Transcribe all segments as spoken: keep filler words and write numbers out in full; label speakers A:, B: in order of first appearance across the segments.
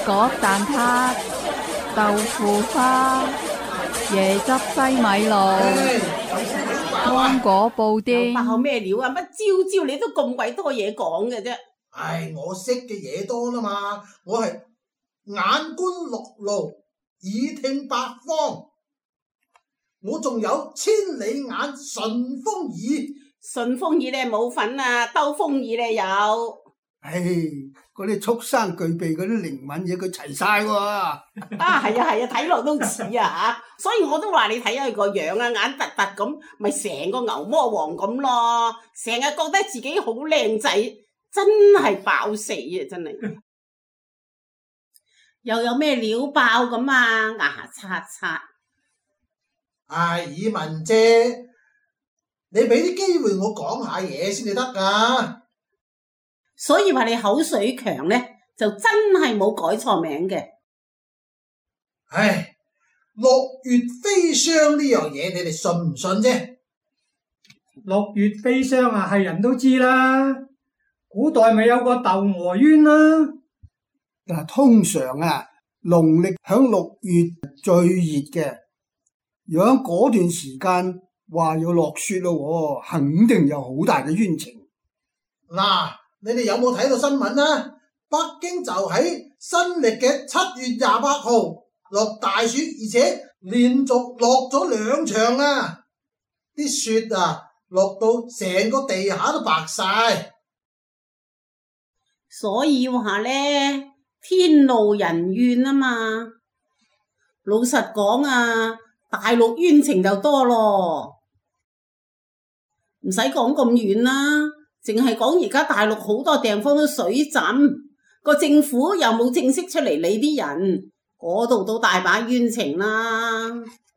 A: 角蛋撻、豆腐花、椰汁西米露、芒果布丁。
B: 爆咩料啊？乜朝朝你都咁鬼多嘢講嘅啫？
C: 唉，我識嘅嘢多啦嘛，我係眼觀六路，耳聽八方，我仲有千里眼、順風耳。
B: 順風耳你冇份啊，兜風耳你有。
D: 唉，嗰啲畜生具備嗰啲靈敏嘢，佢齊晒喎。
B: 啊，係啊係啊，睇落都似啊吓，所以我都話你睇下佢個樣啊，眼突突咁，咪成個牛魔王咁咯，成日覺得自己好靚仔，真係爆死啊！真係。又有咩料爆咁啊？牙刷刷。
C: 唉，以文姐，你俾啲機會我講下嘢先至得噶。
B: 所以話你口水強咧，就真係冇改錯名嘅。
C: 唉，六月飛霜呢樣嘢，你哋信唔信啫？
E: 六月飛霜啊，係人都知啦。古代咪有個竇娥冤啦。
D: 嗱，通常啊，農曆響六月最熱嘅，如果嗰段時間話要落雪咯，肯定有好大嘅冤情。
C: 嗱，你哋有冇睇到新聞啊？北京就喺新曆嘅七月廿八號落大雪，而且連續落咗兩場啊！啲雪啊落到成個地下都白晒。
B: 所以話咧，天怒人怨啊嘛。老實講啊，大陸冤情就多咯，唔使講咁遠啦，淨係講而家大陸好多地方都水浸，個政府又冇正式出嚟理啲人，嗰度都大把冤情啦。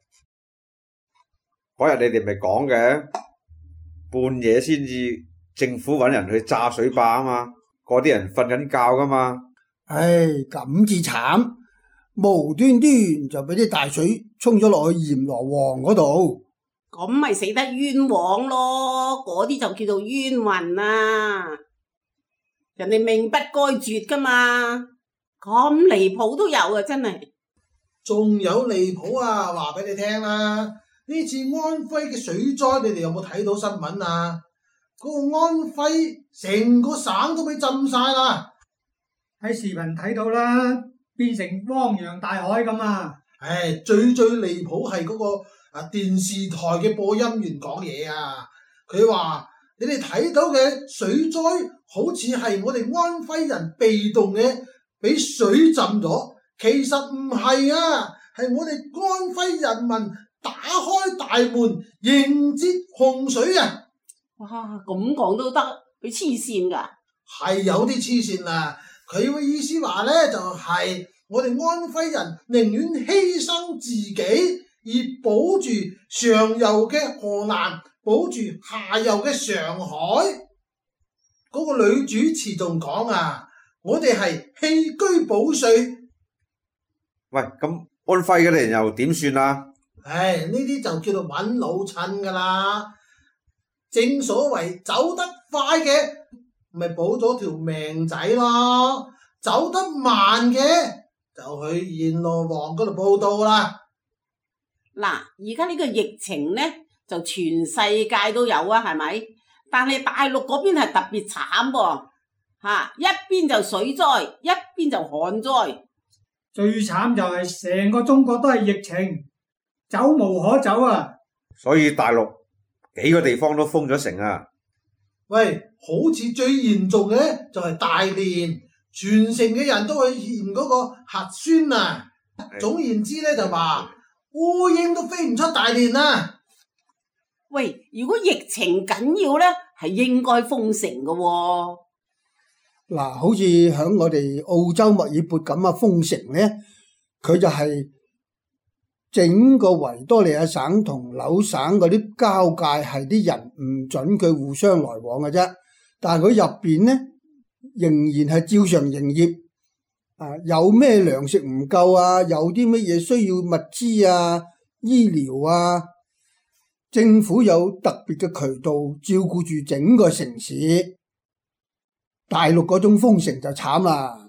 F: 嗰日你哋咪講嘅，半夜先至政府揾人去炸水壩啊嘛，嗰啲人瞓緊覺噶嘛。
D: 唉，咁至慘，無端端就俾啲大水沖咗落去閻羅王嗰度，
B: 咁咪死得冤枉咯，嗰啲就叫做冤魂啊！人哋命不該絕噶嘛，咁離譜都有啊，真係。
C: 仲有離譜啊！話俾你聽啦，呢次安徽嘅水災，你哋有冇睇到新聞啊？嗰個安徽成個省都俾浸晒啦。
E: 喺視頻睇到啦，變成汪洋大海咁啊！
C: 唉，最最離譜係嗰個啊電視台嘅播音員講嘢啊！佢話：你哋睇到嘅水災好似係我哋安徽人被動嘅，俾水浸咗。其實唔係啊，係我哋安徽人民打開大門迎接洪水啊！
B: 哇，咁講都得，佢黐線㗎？
C: 係有啲黐線啦！佢嘅意思話咧，就係我哋安徽人寧願犧牲自己，而保住上游嘅河南，保住下游嘅上海。嗰個女主持仲講啊，我哋係棄車保帥。
F: 喂，咁安徽嗰啲人又點算啊？
C: 唉，呢啲就叫做揾老襯噶啦。正所謂走得快嘅，咪保咗條命仔咯，走得慢嘅就去閻羅王嗰度報到啦。
B: 嗱，而家呢個疫情咧，就全世界都有啊，係咪？但係大陸嗰邊係特別慘噃，吓，一邊就水災，一邊就旱災。
E: 最慘就係成個中國都係疫情，走無可走啊！
F: 所以大陸幾個地方都封咗城啊！
C: 喂，好似最嚴重嘅咧就係大連，全城嘅人都去驗嗰個核酸啊！總言之咧就話烏蠅都飛唔出大連啊！
B: 喂，如果疫情緊要咧，係應該封城㗎喎。
D: 嗱，好似響我哋澳洲墨爾本咁啊，封城咧，佢就係整個維多利亞省同紐省嗰啲交界係啲人唔准佢互相來往嘅啫，但係佢入邊咧仍然係照常營業。啊，有咩糧食唔夠啊，有啲乜嘢需要物資啊、醫療啊，政府有特別嘅渠道照顧住整個城市。大陸嗰種封城就慘啦，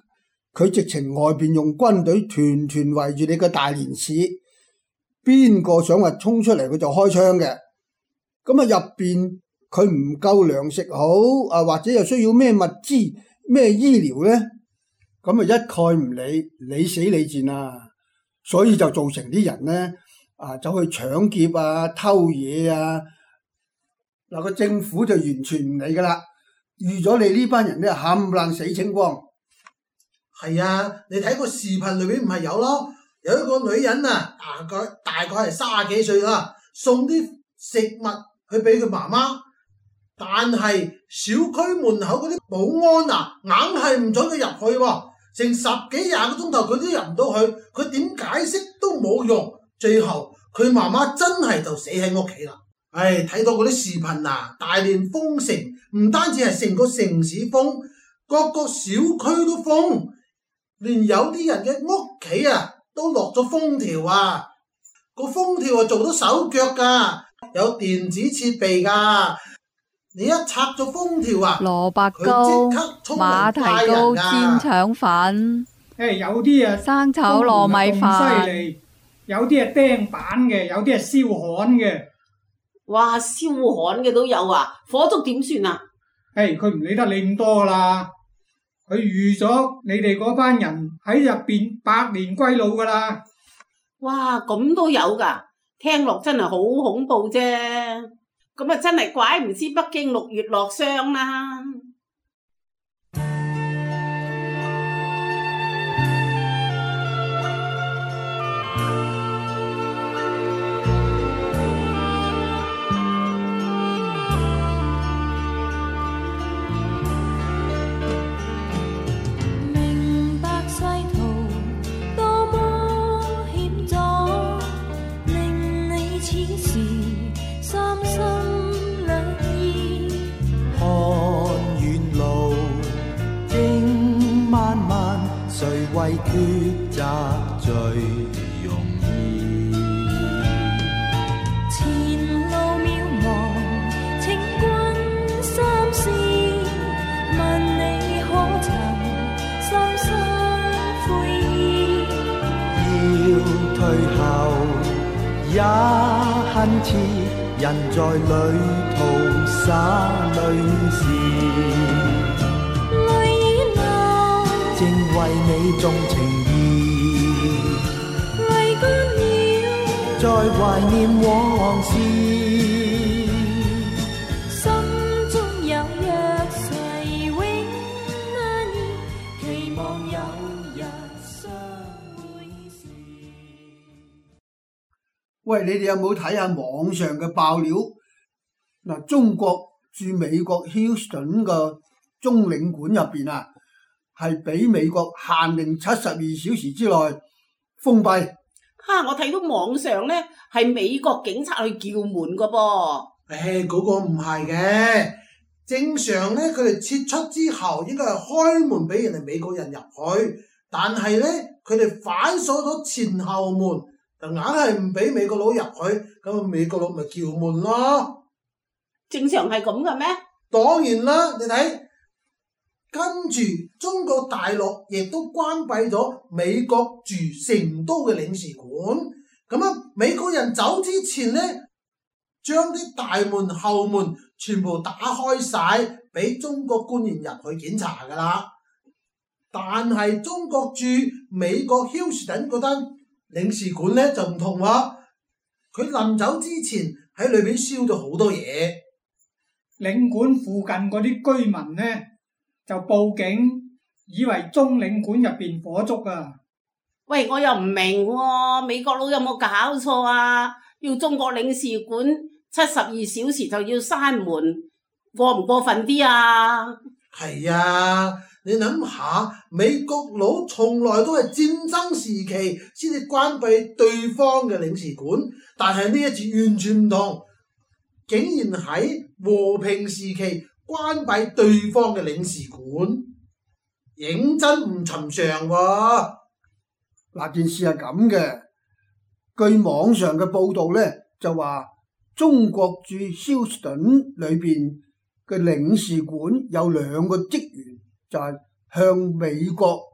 D: 佢直情外邊用軍隊團團圍住你個大連市，邊個想話衝出嚟佢就開槍嘅。咁啊入邊佢唔夠糧食好啊，或者又需要咩物資咩醫療呢？咁啊一概唔理，你死你賤啊！所以就造成啲人呢啊走去搶劫啊、偷嘢啊。嗱，個政府就完全唔理噶啦，預咗你呢班人咧冚唪唥死清光。
C: 係啊，你睇個視頻裏邊唔係有咯，有一個女人啊，大概大概係三十幾歲啦，送啲食物去俾佢媽媽，但係小區門口嗰啲保安啊，硬係唔准佢入去喎，成十幾廿個鐘頭佢都入唔到去，佢點解釋都冇用，最後佢媽媽真係就死喺屋企啦。唉，睇到嗰啲視頻啊，大連封城，唔單止係成個城市封，各個小區都封。連有啲人嘅屋企啊，都落咗封條啊！個封條啊做到手腳噶，有電子設備噶。你一拆咗封條啊，
A: 蘿蔔糕、馬蹄糕、煎腸粉，
E: 誒有啲啊
A: 生炒糯米飯，
E: 犀利，有啲係釘板嘅，有啲係燒焊嘅。
B: 哇，燒焊嘅都有啊！火燭點算啊？
E: 誒，佢唔理得你咁多噶啦。佢預咗你哋嗰班人喺入邊百年歸老噶啦！
B: 哇，咁都有噶，聽落真係好恐怖啫！咁啊，真係怪唔知北京六月落霜啦！
G: 為抉擇最容易，前路渺茫，請君三思，問你可曾深深悔意？要退後也恨遲，人在旅途灑淚時。正為你重情義，為干擾，在懷念往事，心中有約誓永難移，期望有日相會時。
D: 喂，你哋有冇睇下網上嘅爆料？嗱，中國駐美國休斯頓個中領館入邊啊，係俾美國限令七十二小時之內封閉。
B: 哈！我睇到網上咧係美國警察去叫門噶噃。
C: 誒，嗰個唔係嘅，正常咧佢哋撤出之後應該係開門俾人哋美國人入去，但係咧佢哋反鎖咗前後門，就硬係唔俾美國佬入去，咁啊美國佬咪叫門咯。
B: 正常係咁嘅咩？
C: 當然啦，你睇。跟住中國大陸亦都關閉咗美國駐成都嘅領事館，咁啊美國人走之前呢，將啲大門後門全部打開晒，俾中國官員入去檢查噶啦。但係中國駐美國休斯頓嗰單領事館咧就唔同喎，佢臨走之前喺裏邊燒咗好多嘢。
E: 領館附近嗰啲居民呢，就報警，以為中領館入邊火燭啊！
B: 喂，我又唔明喎，美國佬有冇搞錯啊？要中國領事館七十二小時就要閂門，過唔過分啲啊？
C: 係啊，你諗下，美國佬從來都係戰爭時期先至關閉對方嘅領事館，但係呢一次完全唔同，竟然喺和平時期關閉對方嘅領事館，認真唔尋常喎。
D: 嗱，件事係咁嘅，據網上嘅報道咧，就話中國駐休斯頓裏邊嘅領事館有兩個職員就係向美國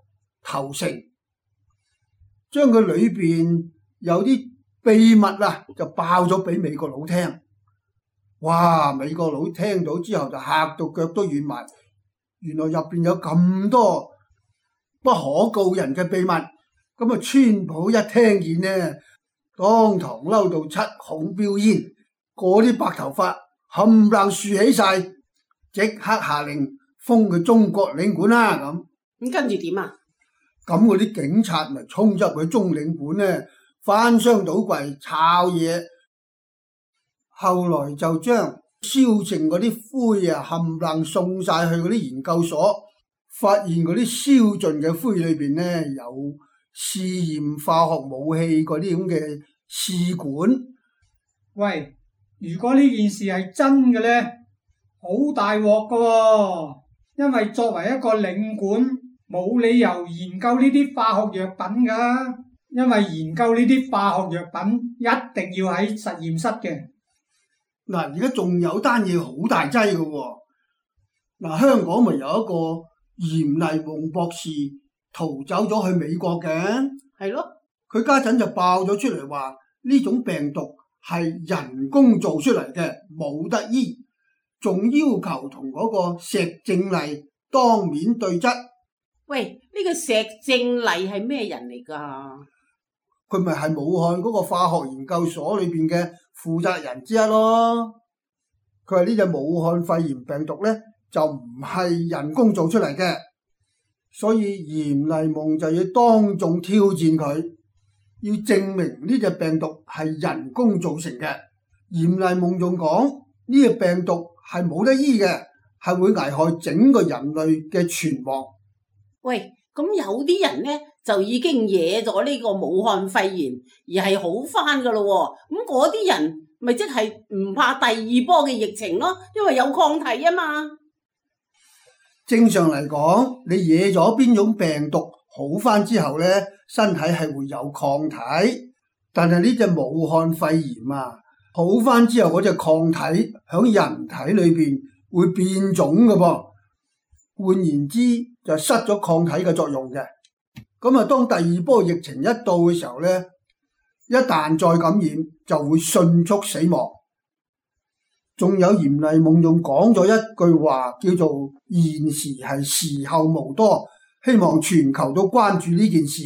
D: 投誠，將佢裏邊有啲秘密啊，就爆咗俾美國佬聽。哇！美國佬聽到之後就嚇到腳都軟埋，原來入邊有咁多不可告人嘅秘密。咁啊，川普一聽見呢，當堂嬲到七孔飆煙，嗰啲白頭髮冚唪唥豎起晒，即刻下令封佢中國領館啦。咁
B: 咁跟住點啊？
D: 咁嗰啲警察咪衝入去中領館呢，翻箱倒櫃抄嘢。後來就將燒剩嗰啲灰啊，冚唪唥送晒去嗰啲研究所，發現嗰啲燒盡嘅灰裏邊呢，有試驗化學武器嗰啲咁嘅試管。
E: 喂，如果呢件事係真嘅呢，好大鑊噶喎！因為作為一個領館，冇理由研究呢啲化學藥品噶，因為研究呢啲化學藥品一定要喺實驗室嘅。
D: 嗱，而家仲有單嘢好大劑嘅喎。嗱，香港咪有一個嚴厲夢博士逃走咗去美國嘅，
B: 係咯，
D: 佢家陣就爆咗出嚟話呢種病毒係人工做出嚟嘅，冇得醫，仲要求同嗰個石正麗當面對質。
B: 喂，呢個石正麗係咩人嚟㗎？
D: 佢咪係武漢嗰個化學研究所裏邊嘅負責人之一咯。佢話呢隻武漢肺炎病毒咧就唔係人工做出嚟嘅，所以嚴厲夢就要當眾挑戰佢，要證明呢隻病毒係人工造成嘅。嚴厲夢仲講呢隻病毒係冇得醫嘅，係會危害整個人類嘅存亡。
B: 喂，咁有啲人呢，就已經惹咗呢個武漢肺炎，而係好返噶咯喎。咁嗰啲人咪即係唔怕第二波嘅疫情咯，因為有抗體啊嘛。
D: 正常嚟講，你惹咗邊種病毒好返之後呢，身體係會有抗體。但係呢隻武漢肺炎啊，好返之後嗰隻抗體喺人體裏邊會變種噶噃。換言之，就失咗抗體嘅作用嘅。咁啊，當第二波疫情一到嘅時候呢，一旦再感染，就會迅速死亡。仲有嚴厲夢仲講咗一句話，叫做現時係時候無多，希望全球都關注呢件事。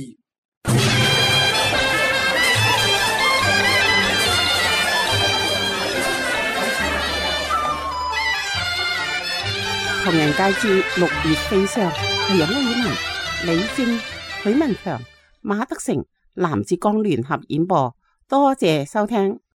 H: 唐人街之六月飛霜係由柯以文、李晶、許文強、馬德成、藍志剛聯合演播，多謝收聽。